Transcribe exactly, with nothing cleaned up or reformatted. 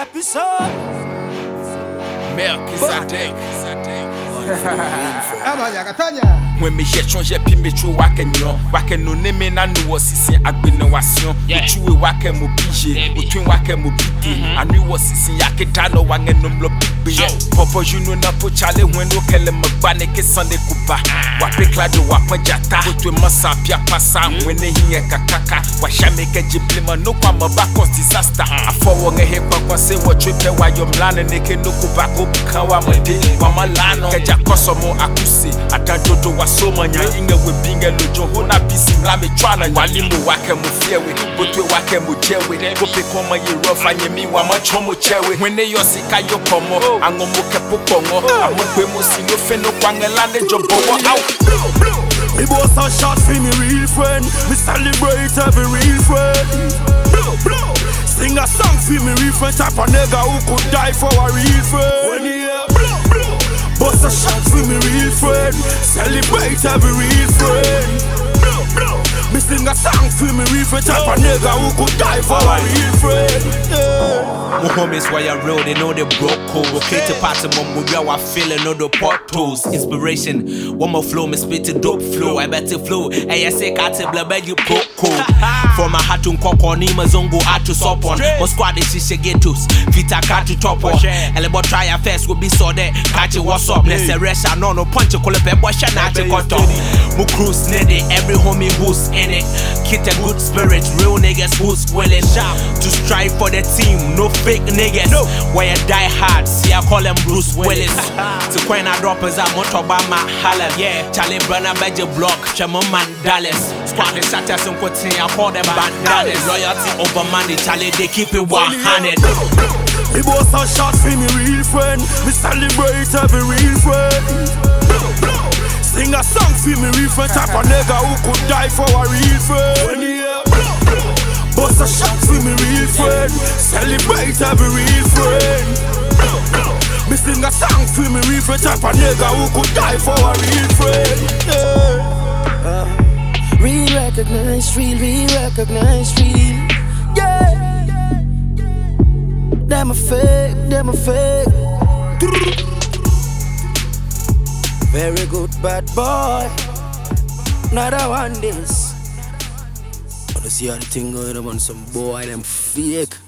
episode. Melchizedek. When me get on je pi me tru wake nyo wake no ne me na no osisi agbene wasion otuwe wake mo bije otun wake mo bite anwi osisi yake dano wange no mlo bigbe popo you know na po chale when no kele magba ne ke sande kuba wa pe klado wa pajata otwe masa pia pasa when ne hiye kakaka wa shame ke jiblema no kwa maba cause disaster afowo nge he kwa se wo tripe wa yo mlane ne ke no kuba ko buka wa made wa malano ke jakoso mo akuse atantoto wa so manya inga we binga lojo hona bisi mla me twana wali mo wake mo fiewe botwe wake mo jewe gope koma ye rough anye mi wa ma chomo chewe when they yo sika yo komo angomo kepo kongo amokwe mo sino feno kwangela ne jobo out. Me boss a shot for me real friend. Me celebrate every real friend. Sing a song for me real friend. Type of nigga who could die for a real friend. When he hear boss a shot for me real friend. Celebrate every real friend. Me sing a song for me real friend. Type of nigga who could die for a real friend. Yeah. My homies why you real, they know they broke code. Okay to party mom we are feeling all the potholes. Inspiration, one more flow, me spit a dope flow. I bet it flow. Hey, I say cat a blabber you broke code. From a hat to coco, Nima Zongo hat to sop on. My squad is shisha getos. Vita cat to top on. And about try a fest will be so there. Catch it what's up. Let's say rest. I know no punch a call a pep wash and I take cut off. Mu cruise needy, every homie who's in it. Kit a good spirit, real niggas who's willing to strive for the team. No fake niggas, no. Why you die hard, see I call them Bruce Willis. To when I drop is a motor by my Hallam. Yeah, Charlie Brunner Badger Block, Chamo Man Dallas. Squad the shatters and continue, I call them bandanas. Loyalty over money, Charlie, they keep it one hundred. Me boss a shot for me real friend. Me celebrate every real friend. Sing a song for me real friend. Type of nigga who could die for a real friend. Boss a shot for me real friend. Celebrate every real friend. Me sing a song for me real friend. Type of nigga who could die for a real friend. Yeah. uh, Real recognize, real, real recognize, real. Yeah. Them a fake, them a fake. Very good bad boy. Another one this. Wanna see how the thing going on, some boy them fake.